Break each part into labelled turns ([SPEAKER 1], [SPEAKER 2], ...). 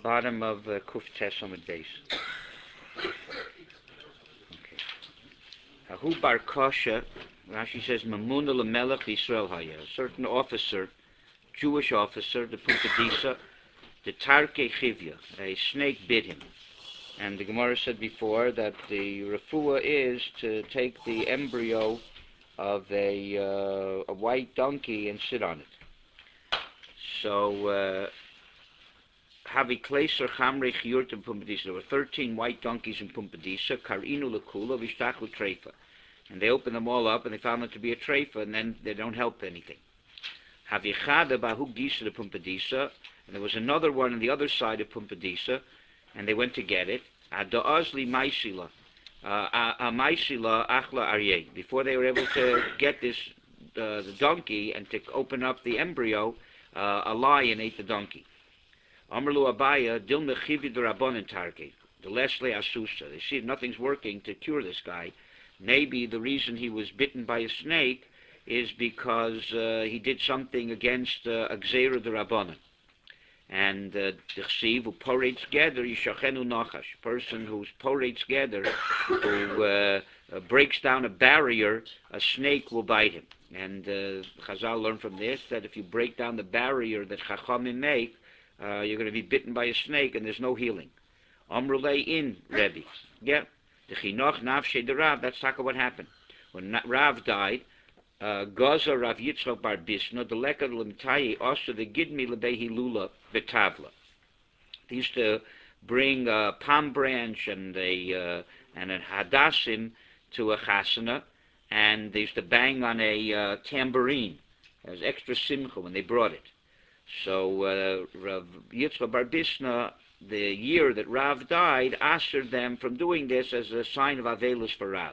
[SPEAKER 1] bottom of Kuf Tes Amud Beis. Hahu Bar Kosha, Rashi says, Mamuna L'Melech Yisrael Haya. A certain officer, Jewish officer, the Pumbedisa, the Tarke Chivya, a snake bit him. And the Gemara said before that the refuah is to take the embryo of a white donkey and sit on it. So, Havi Kleiser Chamre Chiyurtim Pumbedisa. There were 13 white donkeys in Pumbedisa, Karinu Lekula, Vishtachu Treifa. And they opened them all up and they found it to be a treifa, and then they don't help anything. Havi Chada Bahu Gisa de Pumbedisa. And there was another one on the other side of Pumbedisa, and they went to get it. Ada'azli Maisila. Maisila Achla Aryeh. Before they were able to get this, the donkey, and to open up the embryo, a lion ate the donkey. Amrlu Abaya, Dil Mechivi de Rabbanan Tarke, the Leslie Asusa. They see nothing's working to cure this guy. Maybe the reason he was bitten by a snake is because he did something against Gzeira de Rabbanan. And the Chsiv, who porate together, Yishachenu Nachash, person who's porate together, who breaks down a barrier, a snake will bite him. And Chazal learned from this that if you break down the barrier that Chachamim make, you're going to be bitten by a snake, and there's no healing. Amrulei in Rebbe. Yeah. The Chinoch Nafshe de Rav, that's what happened. When Rav died, Gaza Rav Yitzchok Bar Bisna, the Lekad Lemtayi, also the Gidmi Lebehi Lula Betavla. They used to bring a palm branch and a hadassim to a chasana, and they used to bang on a tambourine. It was extra simcha when they brought it. So Rav Yitzchak Bar Bisna, the year that Rav died, asked them from doing this as a sign of Avelus for Rav.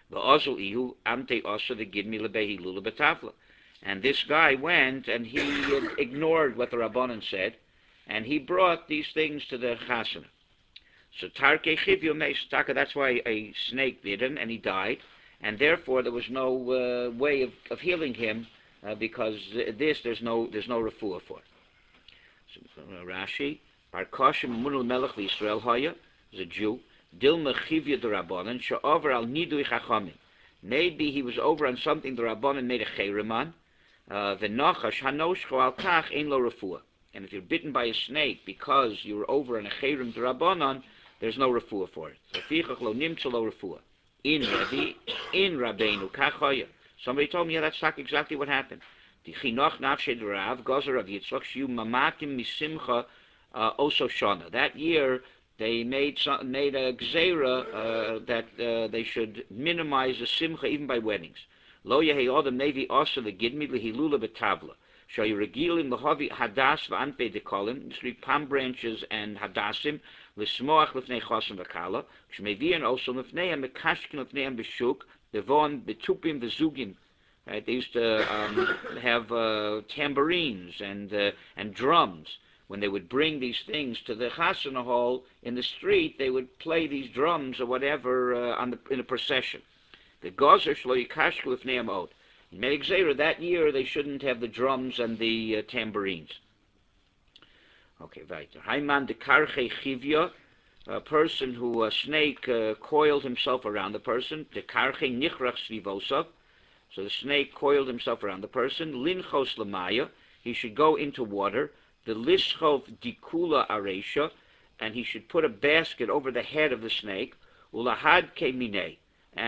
[SPEAKER 1] And this guy went and he ignored what the Rabbanan said, and he brought these things to the chasana. So Tarke Chivyo Meistaka, that's why a snake bit him and he died, and therefore there was no way of healing him, because there's no refuah for it. So Rashi, Bar Kosha Munul Melech Yisrael Haya, is a Jew, Dil Mechivya the Rabbanan, Sha'over al Nidui Chachamim. Maybe he was over on something the Rabbanan made a chayriman, V'nachash hanoshcho al kach ein lo refuah. And if you're bitten by a snake because you were over on a chayrim the Rabbanan, there's no refuah for it. So Fichach lo nimtza lo refuah. In Rabbi, in Rabbeinu, kach Haya. Somebody told me, yeah, that's not exactly what happened. The Chinoch Nafshe de Rav, Gazer of Yitzchak, Shiu Mamakim Misimcha Oso Shana. That year, they made a gzeira that they should minimize the simcha even by weddings. Lo yehei odem nevi asa legidmi lehilula betavla. Shayu regilim lehavi hadas v'anpe dekolim. Three palm branches and hadassim l'smoach lefnei chasim v'kala. Shmevian also lefneiam mekashkin lefneiam b'shuk devon betupim v'zugim. Right? They used to have tambourines and drums. When they would bring these things to the chasana hall in the street, they would play these drums or whatever in a procession. The Gazer shlo yikashku lifnei ha'od. In Me'eg Zera that year, they shouldn't have the drums and the tambourines. Okay, weiter. Haiman de karche chivya, a person who a snake coiled himself around the person. De karche nichrach svivosav. So the snake coiled himself around the person. Linchos lamaya. He should go into water. The lischov dikula aresha, and he should put a basket over the head of the snake. Ulahad ke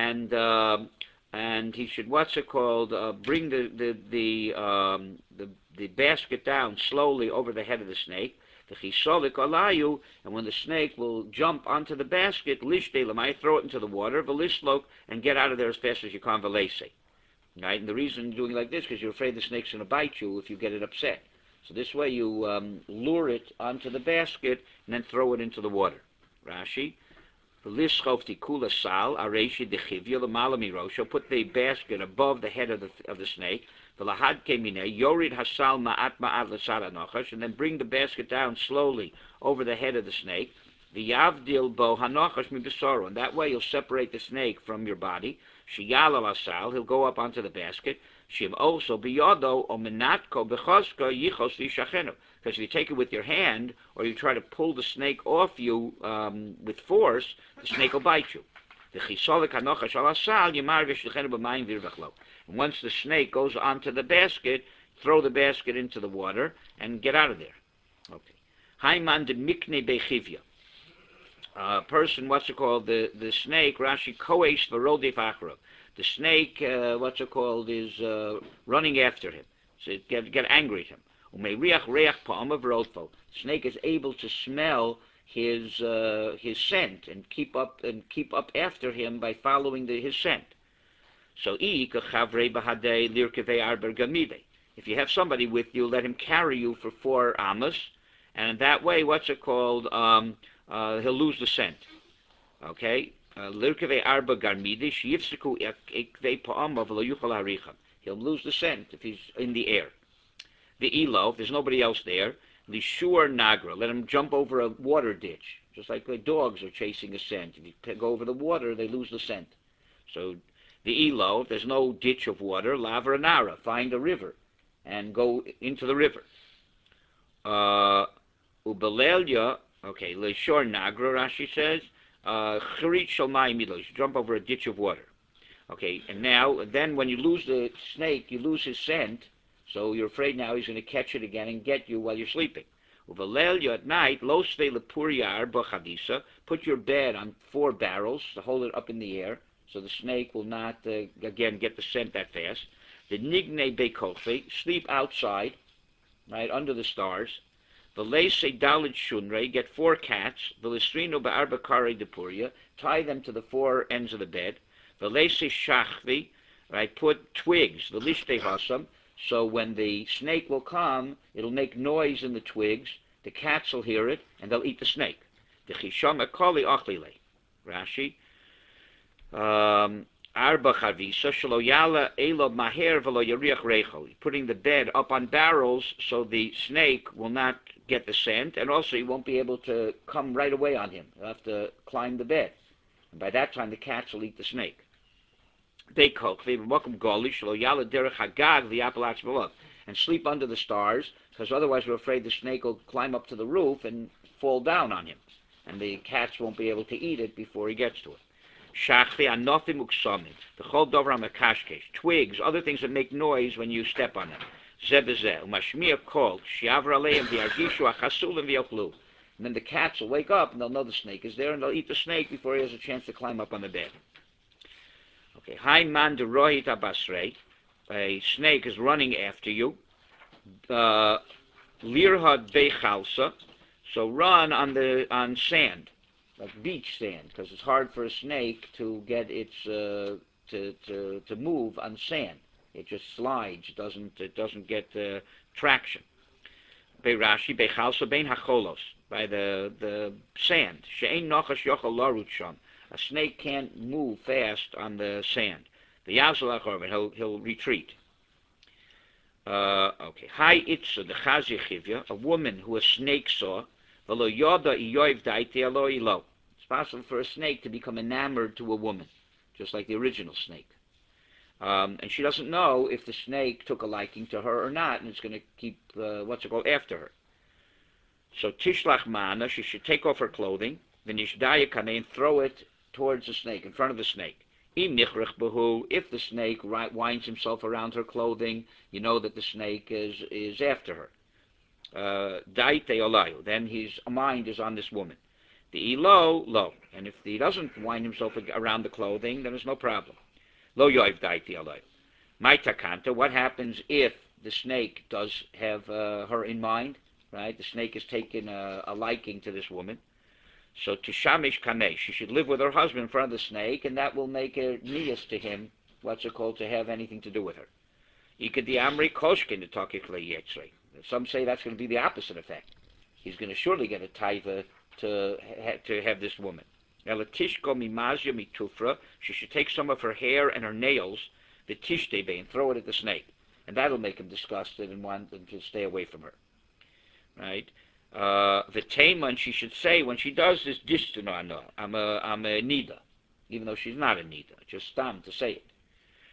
[SPEAKER 1] and he should bring the basket down slowly over the head of the snake. The chisolik alayu, and when the snake will jump onto the basket, lishte lamai, throw it into the water, v'lishlok, and get out of there as fast as you can, v'leise. Right, and the reason you're doing like this is because you're afraid the snake's going to bite you if you get it upset. So this way you lure it onto the basket and then throw it into the water. Rashi, kula sal areshi dechivya l'malami rosho. Put the basket above the head of the snake. V'lahad kemine yorid hasal ma'at l'sara nochash, and then bring the basket down slowly over the head of the snake. V'yavdil bo hanochash mibesoro, and that way you'll separate the snake from your body. Shiyala lasal, he'll go up onto the basket. Shim also biyado o menatko bechoska yichos v'shachenu. Because if you take it with your hand, or you try to pull the snake off you with force, the snake will bite you. And once the snake goes onto the basket, throw the basket into the water and get out of there. Okay. Haiman de mikne bechivya. Person, what's it called? The snake, Rashi koesh v'rodef acharav. The snake, what's it called, is running after him. So it get angry at him. Umeriach reach pa'amav rodfo. Snake is able to smell his scent and keep up after him by following his scent. So if you have somebody with you, let him carry you for 4 amas, and that way, what's it called? He'll lose the scent. Okay. He'll lose the scent if he's in the air. The elo, if there's nobody else there, the shur nagra, let him jump over a water ditch, just like the dogs are chasing a scent. If you go over the water, they lose the scent. So the elo, if there's no ditch of water, lavra nara, find a river and go into the river. Ubelelya, okay, le shur nagra, Rashi says, charit shalmai milo, jump over a ditch of water. Okay, and then when you lose the snake, you lose his scent. So you're afraid now he's going to catch it again and get you while you're sleeping. Uvalel at night, lo sve lepuriyar b'chadisa. Put your bed on 4 barrels to hold it up in the air, so the snake will not again get the scent that fast. The nigne bekofe, sleep outside, right under the stars. The leise dalid shunre, get 4 cats. The listrino be'arba kare depuria, tie them to the 4 ends of the bed. The leise shachvi, right, put twigs. The lishte hasam. So when the snake will come, it'll make noise in the twigs. The cats will hear it, and they'll eat the snake. The chishama koli achlile. Rashi. Arba chavisa shelo yala elo maher velo yariach reichol. Putting the bed up on barrels so the snake will not get the scent, and also he won't be able to come right away on him. He'll have to climb the bed. And by that time, the cats will eat the snake. And sleep under the stars, because otherwise we're afraid the snake will climb up to the roof and fall down on him, and the cats won't be able to eat it before he gets to it. Twigs, other things that make noise when you step on them. And then the cats will wake up and they'll know the snake is there, and they'll eat the snake before he has a chance to climb up on the bed. Okay, Hai man de rohit abasrei. A snake is running after you. Lirhad bechalsa. So run on sand, like beach sand, because it's hard for a snake to get its to move on sand. It just slides. It doesn't get traction. Beirashi bechalsa bein hacholos, by the sand. She'ein nochash yochel larut sham. A snake can't move fast on the sand. The Yazal Achorban, he'll retreat. Okay. Hi Itza, the Chazi Chivya, a woman who a snake saw, Velo Yoda Iyoiv Daiti Alo Ilo. It's possible for a snake to become enamored to a woman, just like the original snake. And she doesn't know if the snake took a liking to her or not, and it's going to keep, after her. So Tishlach Mana, she should take off her clothing, V'nishdaya Kaneh, and throw it towards the snake, in front of the snake. If the snake winds himself around her clothing, you know that the snake is after her. Then his mind is on this woman. The elo, lo. And if he doesn't wind himself around the clothing, then there's no problem. Lo yoiv daiti alayu. My takanta, what happens if the snake does have her in mind? Right? The snake has taken a liking to this woman. So Tishamish Kaneh, she should live with her husband in front of the snake, and that will make her nias to him, to have anything to do with her. Ikadi Amri Koshkin to Takichle Yetzre. Some say that's going to be the opposite effect. He's going to surely get a taiva to have this woman. Elatishko mimazia mitufra, she should take some of her hair and her nails, the tishtebe, and throw it at the snake. And that'll make him disgusted and want him to stay away from her. Right? The Taman, she should say when she does this I'm a nida, even though she's not a nida, just stam to say it.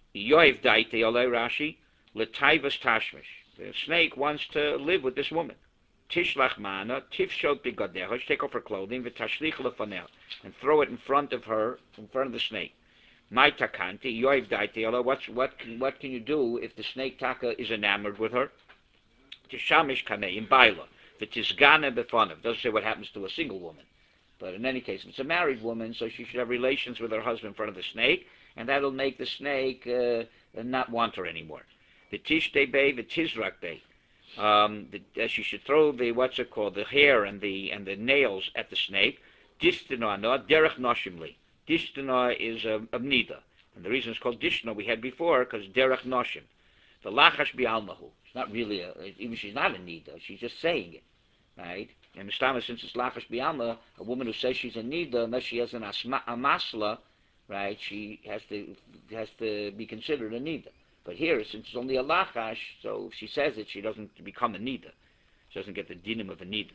[SPEAKER 1] Yoiv daite olei Rashi letaivas tashmish. The snake wants to live with this woman. Tishlach mana tifshot bigadeha. Take off her clothing, v'tashlich lefaneh, and throw it in front of her, in front of the snake. My takanti yoiv daite olei. What can you do if the snake taka is enamored with her? Tishamish kanei in baila. V'tizgane befonav. Doesn't say what happens to a single woman. But in any case, it's a married woman, so she should have relations with her husband in front of the snake, and that'll make the snake not want her anymore. The tishtei bay, the tizrak bay. She should throw the hair and the nails at the snake. Distina no derech noshimli. Distina is a nida, and the reason it's called dishna we had before because derech noshim. The lachash bialmahu. It's not really even she's not a nida. She's just saying it, right? And Mistama, since it's lachash bialma, a woman who says she's a nida, unless she has a masla, right? She has to be considered a nida. But here, since it's only a lachash, so if she says it, she doesn't become a nida. She doesn't get the dinim of a nida.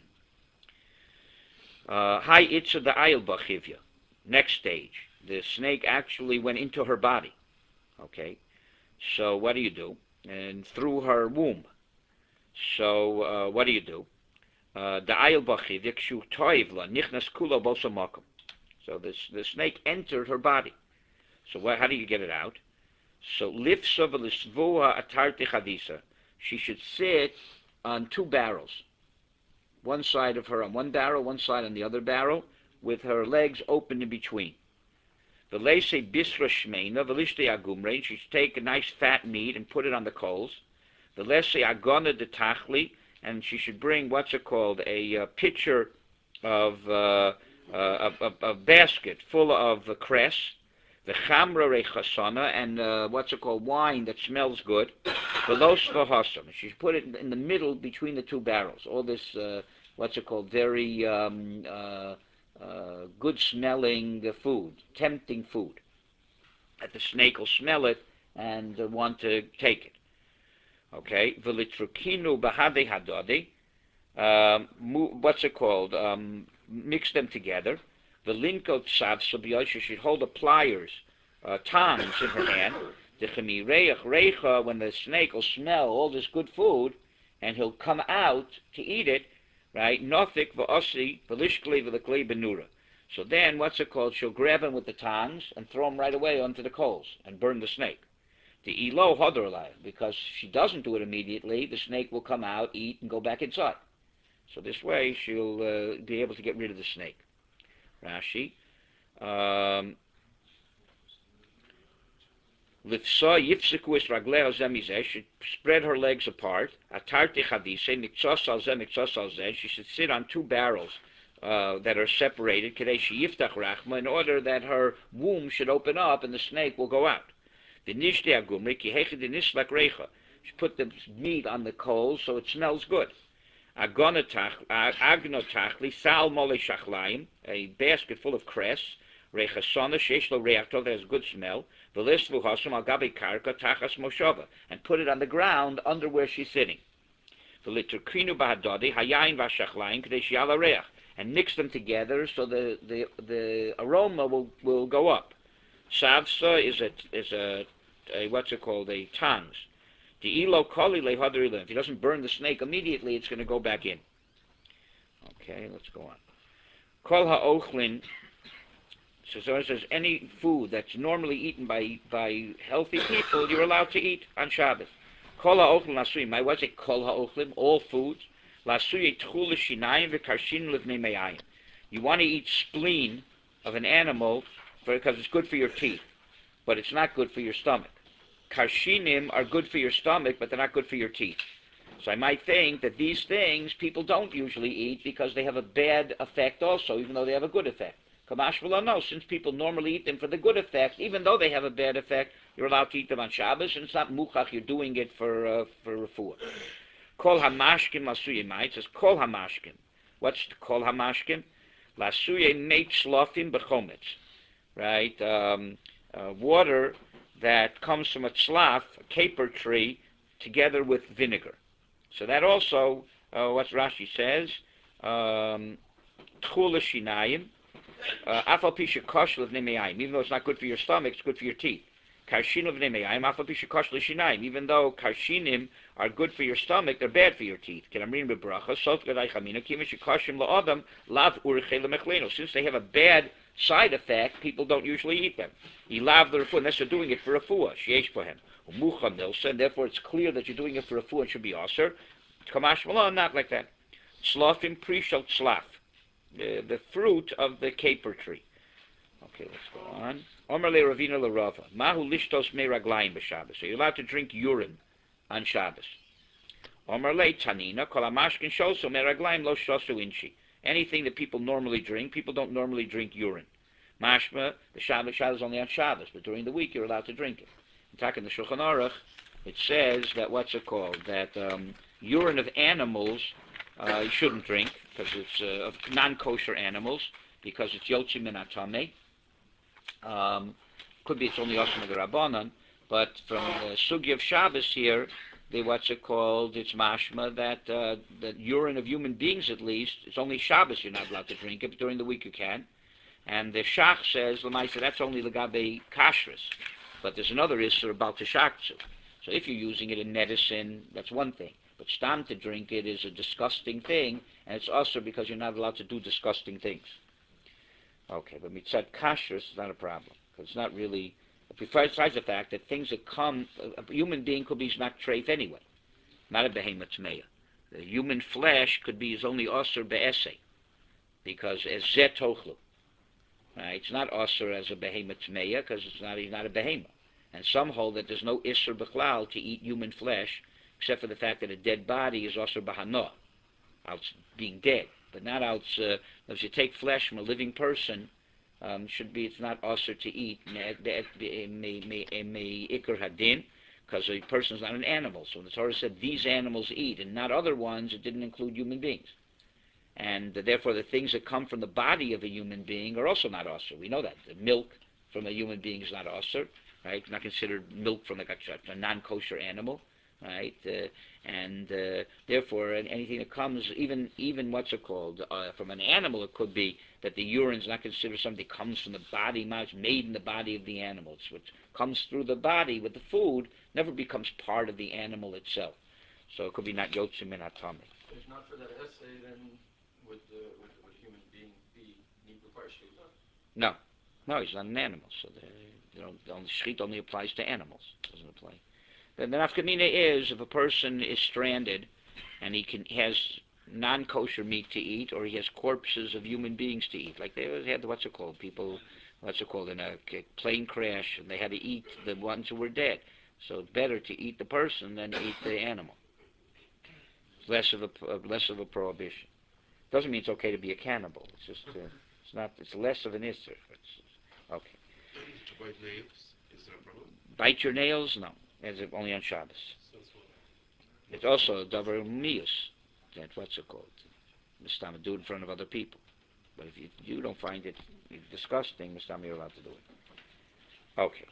[SPEAKER 1] Hi itza the ayil bachivya. Next stage, the snake actually went into her body. Okay, so what do? And through her womb. So what do? The ayil bachivya kshu toivla nichnas kula bosamakum. So the snake entered her body. So how do you get it out? So lifsa v'lisvuha atarti chadisa. She should sit on two barrels. One side of her on one barrel, one side on the other barrel, with her legs open in between. V'leise bisra shmeina v'lishte agumre. She should take a nice fat meat and put it on the coals. V'leise agona detachli, and she should bring a pitcher of a basket full of cress. The chamra rechasana, and wine that smells good. Below svahasam. She should put it in the middle between the two barrels. All this, very good smelling food, tempting food. That the snake will smell it and want to take it. Okay. V'litrukinu bahade hadadi. Mix them together. The linko tsav subiyosha should hold the pliers, tongs in her hand. The chemireich reicha, when the snake will smell all this good food, and he'll come out to eat it, right? Nothik v'osi v'lishkli v'lekli benura. So then, she'll grab him with the tongs and throw him right away onto the coals and burn the snake. The ilo hodorlai, because she doesn't do it immediately, the snake will come out, eat, and go back inside. So this way, she'll be able to get rid of the snake. Rashi. Lifsa yifsiku es ragleo zemizeh. Should spread her legs apart. Atarti chadise miktzos al zeh miktzos al zeh. She should sit on two barrels that are separated. Kedei sheyiftach rachma, in order that her womb should open up and the snake will go out. The nishte agumri ki hechid nislak recha. She put the meat on the coals so it smells good. Agnotachli sal mole shachlayim, a basket full of cress, rechasana sheshlo reactor that has good smell, v'lisvu hasam al gabi karka tachas moshava, and put it on the ground under where she's sitting. V'liturkrinu bahadodi hayayin v'shachlayim k'dei shi'ala reach, and mix them together so the aroma will go up. Savsa is a tongs. If he doesn't burn the snake immediately, it's going to go back in. Okay, let's go on. Kol ha'ochlin. So it says any food that's normally eaten by healthy people, you're allowed to eat on Shabbos. Kol ha'ochlin lasuyim. What's it? Kol ha'ochlin. All foods. Lasuyim tchul shinayim v'karshin livnei me'ayim. You want to eat spleen of an animal because it's good for your teeth, but it's not good for your stomach. Karshinim are good for your stomach, but they're not good for your teeth. So I might think that these things people don't usually eat because they have a bad effect also, even though they have a good effect. Kamash will no, since people normally eat them for the good effect, even though they have a bad effect, you're allowed to eat them on Shabbos, and it's not muchach, you're doing it for refuah. Kol hamashkin lasuye mai, it says kol hamashkin. What's kol hamashkin? Lasuye meit slofim bechometz. Right? Water that comes from a tzlaf, a caper tree, together with vinegar. So that also, what Rashi says, tchula shinayim, afal pisha kosh levnei me'ayim. Even though it's not good for your stomach, it's good for your teeth. Even though karshinim are good for your stomach, they're bad for your teeth. Since they have a bad side effect, people don't usually eat them. Unless they're doing it for refuah, and therefore it's clear that you're doing it for refuah and should be aser. Kamash malon, not like that. Tzlafim prishal tzlaf, the fruit of the caper tree. Okay, let's go on. Omer le Ravina le Rava. Mahu lishtos me raglayim b'Shabbos. So you're allowed to drink urine on Shabbos. Omer le Tanina kol hamashkin shoso me raglayim lo shosu inchi. Anything that people normally drink, people don't normally drink urine. Mashma, the Shabbos is only on Shabbos, but during the week you're allowed to drink it. In fact, in the Shulchan Aruch, it says that that urine of animals you shouldn't drink because it's of non-kosher animals because it's yotzim min atameh. Could be it's only Osman the Rabbanan, but from the Sugi of Shabbos here, it's mashma that the urine of human beings at least, it's only Shabbos you're not allowed to drink it, but during the week you can. And the Shach says, Lamaisa, that's only Lagabe Kashrus. But there's another issue about the Shaktsu. So if you're using it in medicine, that's one thing. But stam to drink it is a disgusting thing, and it's also because you're not allowed to do disgusting things. Okay, but mitzad kashrus is not a problem, because it's not really, besides the fact that things that come, a human being could be not treif anyway, not a behemoth tmeya. The human flesh could be is only osir be'esei, because as zet tochlu. Right? It's not osir as a behemoth tmeya, because he's not a behemoth. And some hold that there's no isser b'chlal to eat human flesh, except for the fact that a dead body is osir b'hanoah, out being dead. But not out. If you take flesh from a living person, it's not osir to eat ikar hadin, because a person is not an animal. So when the Torah said these animals eat and not other ones, it didn't include human beings, and therefore the things that come from the body of a human being are also not osir. We know that the milk from a human being is not osir, right? It's not considered milk from a non-kosher animal. Right, therefore, anything that comes, even from an animal, it could be that the urine is not considered something that comes from the body, made in the body of the animal. It's what comes through the body with the food, never becomes part of the animal itself. So it could be not yotzim min atameh.
[SPEAKER 2] If not for that essay, then would human being be need require shechita?
[SPEAKER 1] No, he's not an animal. So the shechita only applies to animals. It doesn't apply. The nafkamina is if a person is stranded and he has non-kosher meat to eat, or he has corpses of human beings to eat, like they had in a plane crash, and they had to eat the ones who were dead. So it's better to eat the person than eat the animal. Less of a prohibition. Doesn't mean it's okay to be a cannibal. It's just it's less of an issur. Okay.
[SPEAKER 3] To bite nails, is there a problem?
[SPEAKER 1] Bite your nails? No. It's only on Shabbos. It's also a davar mius. That's what's it called. Mistama, do it in front of other people. But if you don't find it disgusting, Mistama, you're allowed to do it. Okay.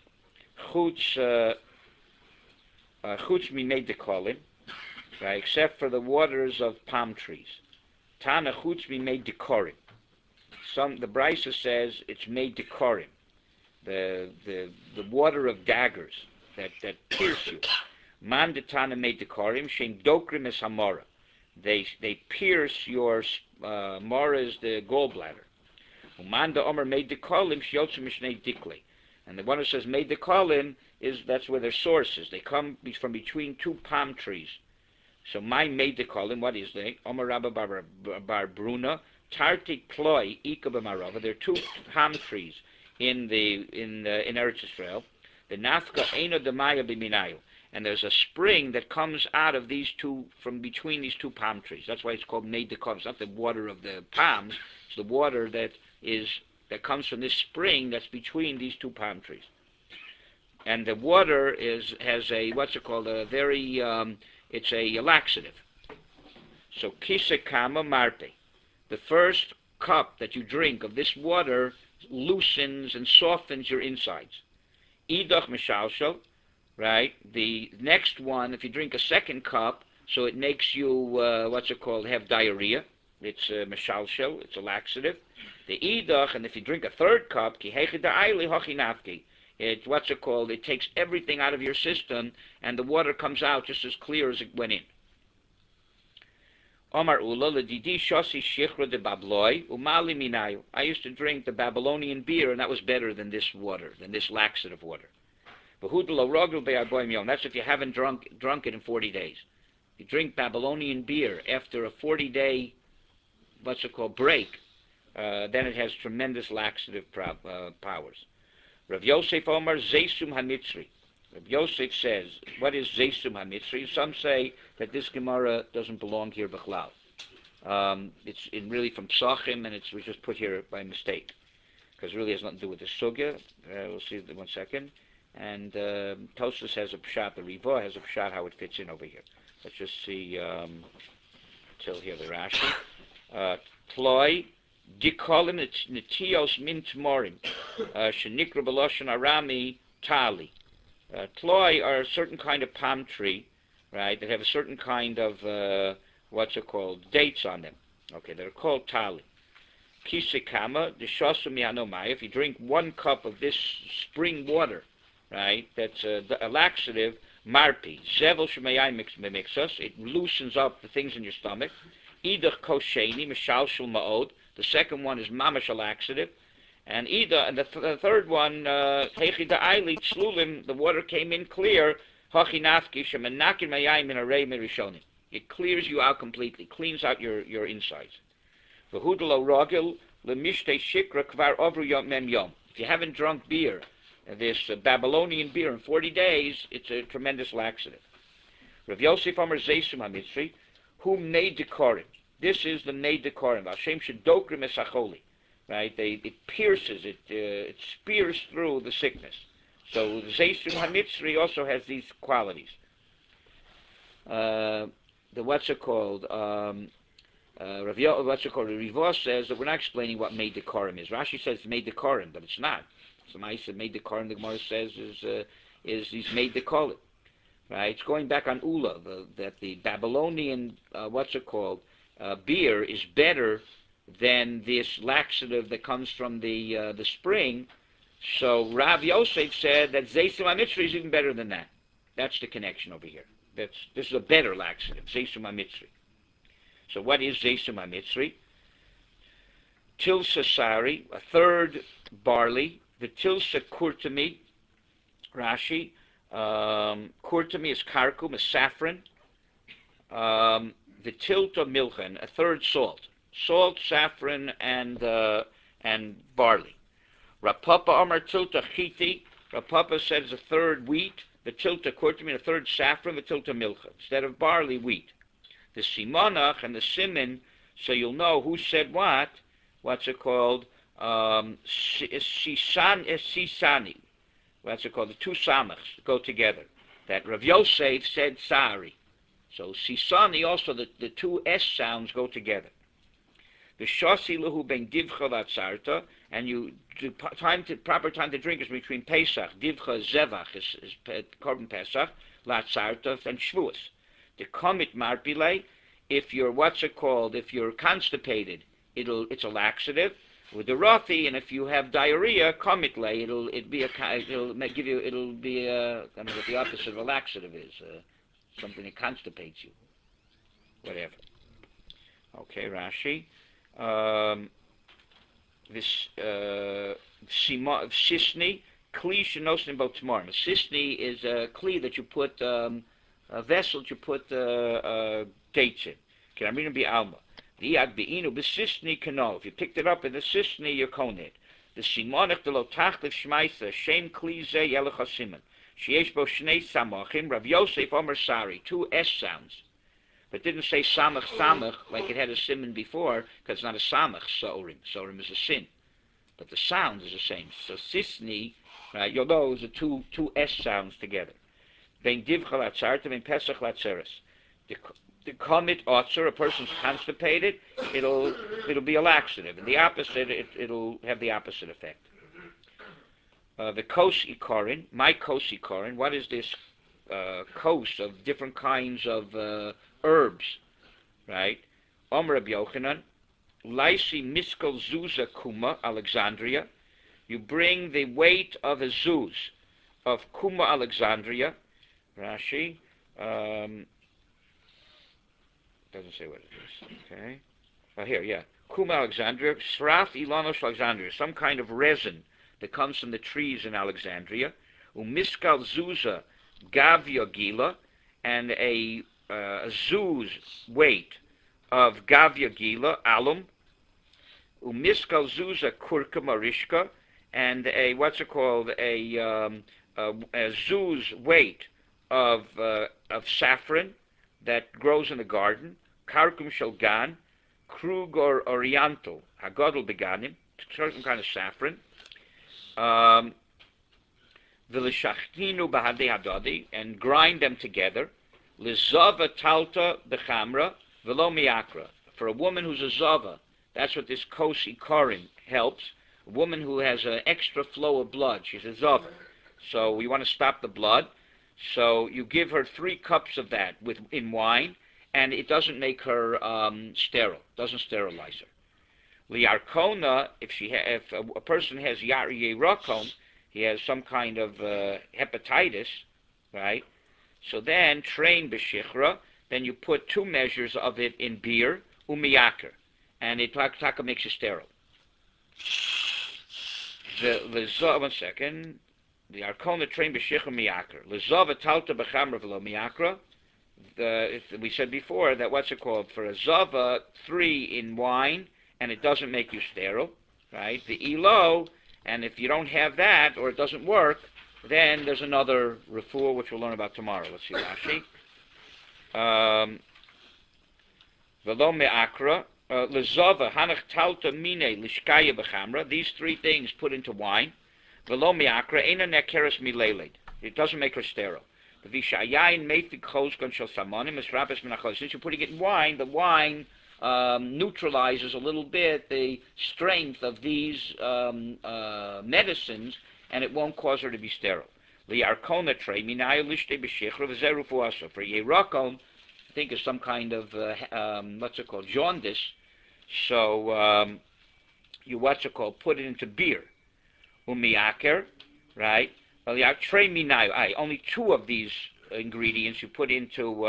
[SPEAKER 1] Chutz mi made the kolim, right? Except for the waters of palm trees. Tana chutz mi made the korim. The Brisa says it's made the korim. The water of daggers that pierce you. Man detana made the korim, shem dokrim es hamora. They pierce your mora is the gallbladder. Man de omer made the kolim shyotzim mishnei dikle. And the one who says made the kolim that's where their source is. They come from between two palm trees. So my made the kolim, what is they? Omer Rabba bar Bruna, tarti kloi ika b'marava. There are two palm trees in Eretz Yisrael. The nafka eino demaya b'minayu, and there's a spring that comes out of these two, from between these two palm trees. That's why it's called made the kolim. It's not the water of the palms; it's the water that comes from this spring that's between these two palm trees. And the water has a very it's a laxative. So kisekama marpe, the first cup that you drink of this water loosens and softens your insides. Idach mishalshel, right? The next one, if you drink a second cup, so it makes you have diarrhea. It's mishalshel, it's a laxative. The idach, and if you drink a third cup, ki hechi da'ayli hochi nafki, It It takes everything out of your system, and the water comes out just as clear as it went in. Omar Ula ledidi shosi shichra de babloi umali minayu. I used to drink the Babylonian beer, and that was better than this water, than this laxative water. That's if you haven't drunk it in 40 days. You drink Babylonian beer after a 40-day, break, then it has tremendous laxative powers. Rav Yosef Omar Zeisum HaMitzri. Rav Yosef says, what is Zeisum HaMitzri? Some say that this Gemara doesn't belong here b'chlal. It's really from Psachim, and it was just put here by mistake, because it really has nothing to do with the sugya. We'll see in 1 second. And Tosfos has a pshat, the Rivah has a pshat how it fits in over here. Let's just see till here the Rashi. Tloi dikolim netios min tmorim shenikra b'loshen arami tali. Tloi are a certain kind of palm tree, right, that have a certain kind of, dates on them. Okay, they're called tali. Kisekama, deshosu mianomai. If you drink 1 cup of this spring water, right, that's a laxative, marpi, zevel shemayai mixus, it loosens up the things in your stomach. Idach kosheni, mishalshul ma'od. The second one is mamash a laxative. And the third one, Hechi da'ayli tzlulim, the water came in clear, hachi nafki, shemenakin mayayim min arei mirishonim. It clears you out completely, cleans out your insides. V'hudalo rogil, lemishte shikra kvar ovru yom mem yom. If you haven't drunk beer, this Babylonian beer in 40 days, it's a tremendous laxative. Rav Yosef Amar Zeisum HaMitzri, whom made decorim. This is the made decorim. Hashem shedokrim esacholi. Right? It pierces, it spears through the sickness. So Zeisum HaMitzri also has these qualities. The Rivah says that we're not explaining what made decorim is. Rashi says it's made decorim, but it's not. Somebody said made decorim, the Gemara says is he's made decorim. Right? It's going back on Ula, that the Babylonian beer is better than this laxative that comes from the spring. So Rav Yosef said that Zeisum HaMitzri is even better than that. That's the connection over here. This is a better laxative, Zeisum HaMitzri. So what is Zeisum HaMitzri? Tilsa sari, a third barley. The tilsa kurtami, Rashi. Kurtami is karkum, is saffron. The tilta milchen, a third salt. Salt, saffron, and barley. Rapapa Amar tilta chiti. Rapapa says a third wheat. The tilta kurtami, a third saffron. The tilta milchen. Instead of barley, wheat. The simonach and the siman, so you'll know who said what. Sisani. The two samachs go together. That Rav Yosef said sari. So Sisani also, the two S sounds go together. The shosi luhu ben divcha latzarta, and proper time to drink is between Pesach, divcha zevach is korban Pesach, latzarta and Shavuos. The komit marpile, if you're if you're constipated, it's a laxative. With the Rafi, and if you have diarrhea, komitle, it'll be kind of what the opposite of a laxative is, something that constipates you, whatever. Okay, Rashi. This sisni, kli shenosim bo tmorim. A sisni is a kli that you put a vessel that you put dates in. Can I read it? Be alma. If you picked it up in the sisni, you're konet. The simonach de lo tachlif shmaisa shem kli ze yelech hasiman. Sheyesh bo shnei samachim. Rav Yosef Omer Sari, two S sounds, but didn't say samach samach like it had a simon before, because it's not a samach sorim. Sorim is a sin, but the sound is the same. So sisni, right? You'll know the two S sounds together. Ben divcha latzarta, ben pesach latzeres. The komit otzer, a person's constipated, it'll be a laxative, and the opposite, it'll have the opposite effect. The kos ikorin, my kos ikorin. What is this kos of different kinds of herbs, right? Omer Reb Yochanan, Laisi Miskal Zuza Kuma, Alexandria. you bring the weight of a zuz of Kuma Alexandria. Rashi doesn't say what it is. Okay. Here, yeah. Kuma Alexandria, Sraf Ilanos Alexandria, some kind of resin that comes from the trees in Alexandria. Umiskal Zuza Gavia Gila, and a zuz weight of Gavia Gila, alum. Umiskal Zuza Kurka Marishka, and a, what's it called, a zuz weight of saffron that grows in the garden. Karkum Shalgan, Krug or Oriental, Hagodel Beganim, certain kind of saffron. V'lishachtinu b'hadei hadadi, and grind them together. Lizava talta b'chamra v'lo miakra. For a woman who's a zava, that's what this kos ikarin helps. A woman who has an extra flow of blood, she's a zava. So we want to stop the blood. So you give her 3 cups of that in wine, and it doesn't make her sterile, doesn't sterilize her. Liarkona, if a person has yerakon, he has some kind of hepatitis, right? So then, train b'shichra, then you put 2 measures of it in beer, umiyaker, and it taka makes it sterile. One second. The arkona train b'shichra miyaker. Lezava talta b'chamra v'lo miyakra. We said before that what's it called? For a zava, 3 in wine, and it doesn't make you sterile, right? The elo, and if you don't have that, or it doesn't work, then there's another refuah, which we'll learn about tomorrow. Let's see, Rashi. V'lo me'akra, lezava, hanach talta mine, lishkaya b'chamra, these 3 things put into wine. V'lo me'akra, eina nekeres mileled, it doesn't make her sterile. Since you're putting it in wine, the wine neutralizes a little bit the strength of these medicines, and it won't cause her to be sterile. For yerakon, I think is some kind of what's it called, jaundice. So you put it into beer, umiaker, right? Only 2 of these ingredients you put into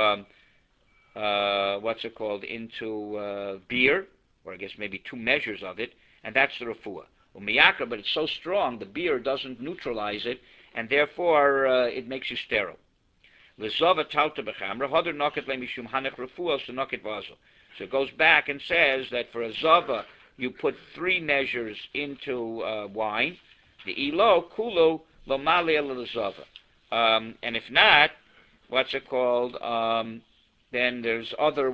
[SPEAKER 1] into beer, or I guess maybe 2 measures of it, and that's the refuah. Umiyakra, but it's so strong, the beer doesn't neutralize it, and therefore it makes you sterile. L'zava talta b'chamra, hodr noket le'mishum hanech refuah s'noket vazo. So it goes back and says that for a zava, you put 3 measures into wine. The ilo, kulu, lo mali el l'zava. And if not, then there's other,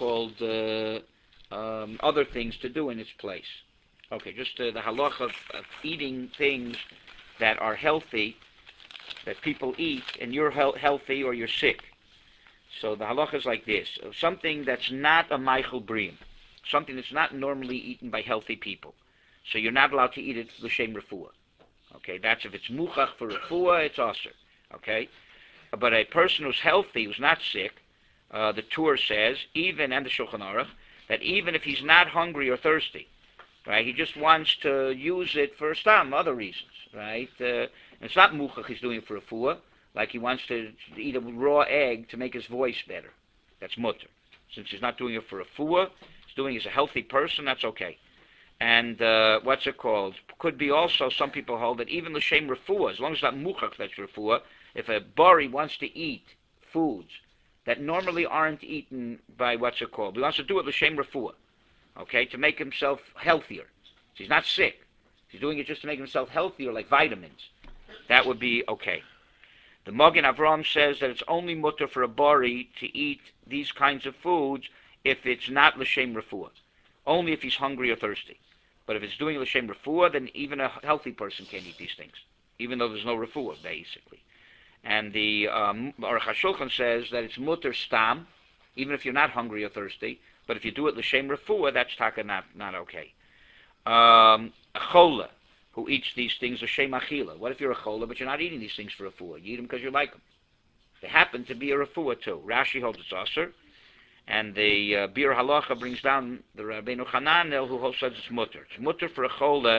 [SPEAKER 1] other things to do in its place. Okay, just the halacha of eating things that are healthy, that people eat, and you're healthy or you're sick. So the halacha is like this: something that's not a meichel briim, something that's not normally eaten by healthy people. So you're not allowed to eat it l'shem refuah. Okay, that's if it's muchach for refuah, it's aser. Okay, but a person who's healthy, who's not sick, the Torah says, even, and the Shulchan Aruch, that even if he's not hungry or thirsty, right, he just wants to use it for some other reasons, right? It's not muchach he's doing it for refuah, like he wants to eat a raw egg to make his voice better. That's mutter. Since he's not doing it for refuah, he's doing it as a healthy person, that's okay. And could be also, some people hold that even l'shem refuah, as long as it's not muchach that's refuah, if a bari wants to eat foods that normally aren't eaten by he wants to do it l'shem refuah, okay, to make himself healthier. So he's not sick. He's doing it just to make himself healthier, like vitamins. That would be okay. The Magen Avram says that it's only mutter for a bari to eat these kinds of foods if it's not l'shem refuah, only if he's hungry or thirsty. But if it's doing l'shem refuah, then even a healthy person can't eat these things, even though there's no refuah, basically. And the Aruch HaShulchan says that it's mutter stam, even if you're not hungry or thirsty, but if you do it l'shem refuah, that's taka not okay. A chola, who eats these things, l'shem achila. What if you're a chola, but you're not eating these things for refuah? You eat them because you like them. They happen to be a refuah too. Rashi holds it's aser, and the Bir Halacha brings down the Rabbeinu Hananel, who holds it's mutter. It's mutter for a chola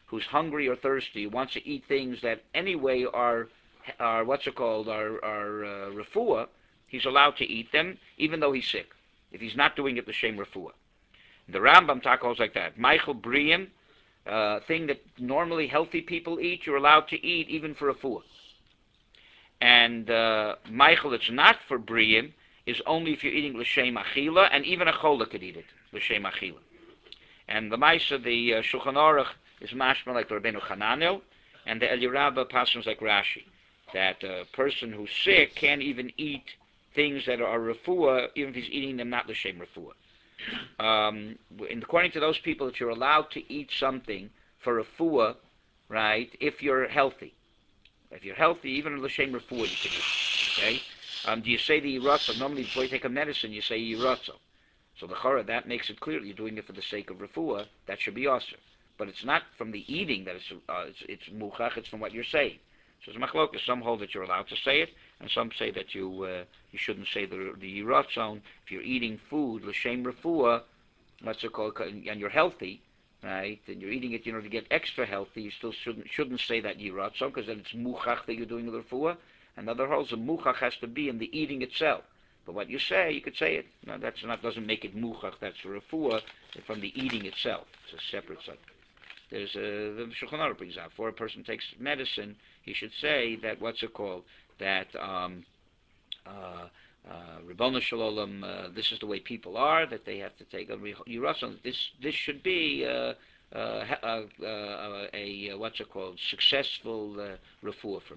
[SPEAKER 1] who's hungry or thirsty, wants to eat things that anyway are what's it called, are refuah, he's allowed to eat them, even though he's sick, if he's not doing it l'shem refuah. The Rambam tackles like that. Michael Briam, thing that normally healthy people eat, you're allowed to eat even for refuah. And Michael, it's not for Briam, is only if you're eating l'shem achila, and even a chola could eat it, l'shem achila. And the Maisa, the Shulchan Aruch, is mashma like the Rabbeinu Hananel, and the Elirabba passes like Rashi, that a person who's sick can't even eat things that are refuah, even if he's eating them not l'shem refuah. According to those people, that you're allowed to eat something for refuah, right, if you're healthy. If you're healthy, even l'shem refuah you can eat. Okay? Do you say the yiratzah? Normally, before you take a medicine, you say yiratzah. So the chara, that makes it clear that you're doing it for the sake of refuah. That should be aser. But it's not from the eating that it's muchach. It's from what you're saying. So it's machlokas. Some hold that you're allowed to say it, and some say that you shouldn't say the yiratzon. If you're eating food l'shem refuah, what's it called, and you're healthy, right? And you're eating it, to get extra healthy. You still shouldn't say that yiratzon, because then it's muchach that you're doing the refuah. And other holds the muchach has to be in the eating itself. But what you say, you could say it. No, that's not, doesn't make it muchach. That's refuah from the eating itself. It's a separate subject. There's the Shulchan Aruch brings out, for a person takes medicine, he should say that what's it called, that Ribono Shel Olam, this is the way people are, that they have to take this should be a what's it called, successful refuah for